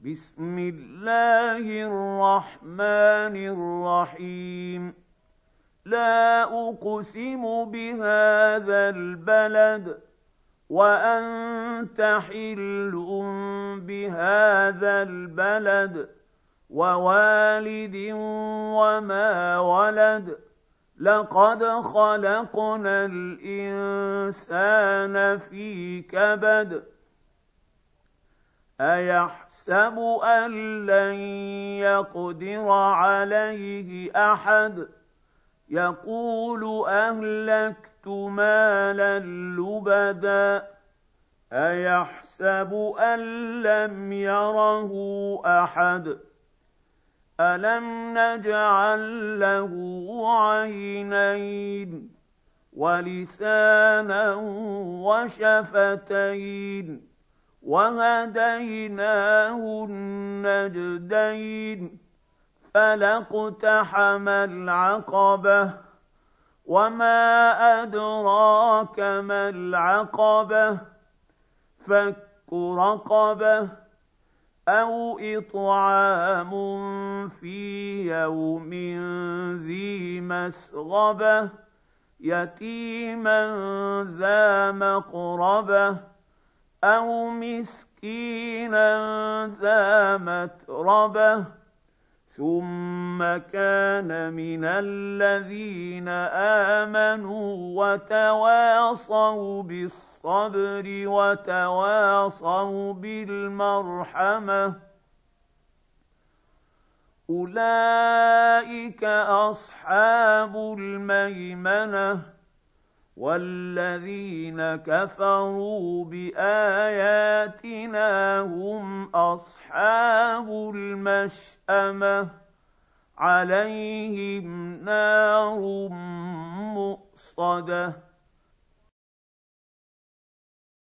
بسم الله الرحمن الرحيم لا أقسم بهذا البلد وأنت حل بهذا البلد ووالد وما ولد لقد خلقنا الإنسان في كبد أيحسب أن لن يقدر عليه أحد يقول أهلكت مالا لبدا أيحسب أن لم يره أحد ألم نجعل له عينين ولسانا وشفتين وهديناه النجدين فلا اقتحم العقبة وما أدراك ما العقبة فك رقبة أو إطعام في يوم ذي مسغبة يتيما ذا مقربة أو مسكينا ذا متربة ثم كان من الذين آمنوا وتواصوا بالصبر وتواصوا بالمرحمة أولئك أصحاب الميمنة والذين كفروا بآياتنا هم أصحاب المشأمة عليهم نار مؤصدة